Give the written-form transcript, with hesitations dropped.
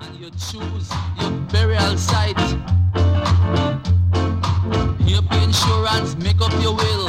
and you choose your burial site. Hear the insurance, make up your will.